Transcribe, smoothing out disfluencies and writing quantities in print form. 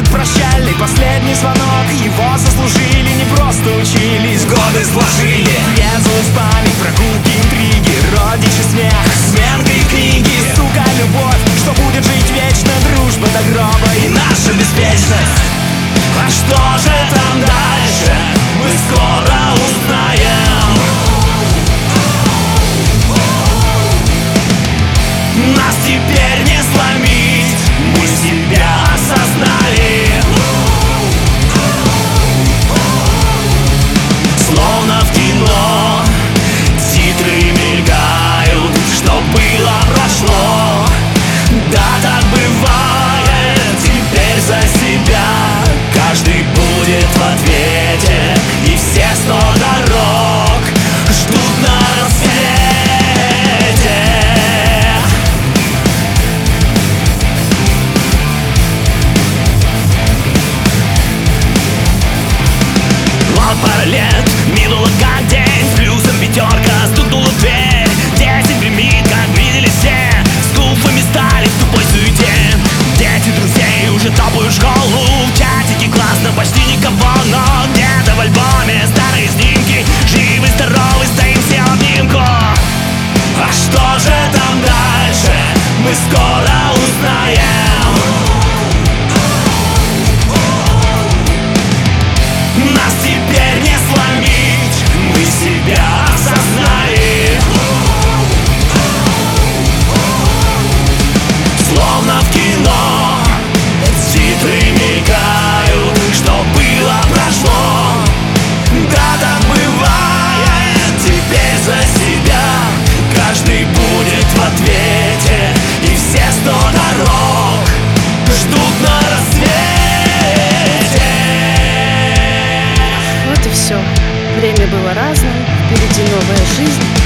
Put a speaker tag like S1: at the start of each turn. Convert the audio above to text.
S1: прощальный последний звонок. Его заслужили, не просто учились, годы сложили. Врезалась в память прогулки, интриги, родичи, смех, сменка и книги. Сука, любовь, что будет жить вечно, дружба до гроба и наша беспечность. А что же там дальше, мы скоро узнаем. Нас теперь не сломить, мы себя осознали. Словно в кино титры мелькают, что было прошло. Да, так бывает, теперь за себя каждый будет в ответе, и все 100 дорог ждут на рассвете. Вот пара лет минуло как день, с плюсом пятерка стукнула в дверь. 10 гремит, как видели все, с куфами стали в тупой суете. Дети друзей уже топлю школу, в чатике классно, почти никого, но где-то в альбоме старые снимки. Живы, здоровы, стоим все в обнимку. А что же там дальше, мы скоро узнаем. Нас теперь не сломить, мы себя осознали. Словно в кино титры мелькают, что было прошло. Да, так бывает, теперь за себя каждый будет в ответе, и все 100 дорог ждут на рассвете.
S2: Вот и все. Время было разным, впереди новая жизнь.